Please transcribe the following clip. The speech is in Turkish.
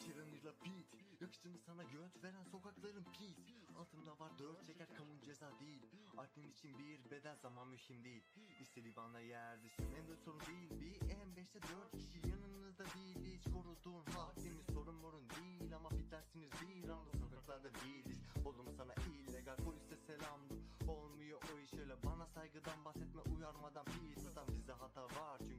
Tiranıyla beat, yakıştığını sana göt veren sokakların pis. Altımda var 4 çeker, kamun ceza değil. Aklın için bir bedel, zaman mühim değil. İstediği bana yerdesin, en de sorun değil. Bir M5'te 4 kişi yanınızda değil. Hiç koruduğun haddimiz sorun morun değil. Ama bitersiniz bir anda, sokaklarda değiliz. Oğlum sana illegal, polise selamdır. Olmuyor o iş öyle, bana saygıdan bahsetme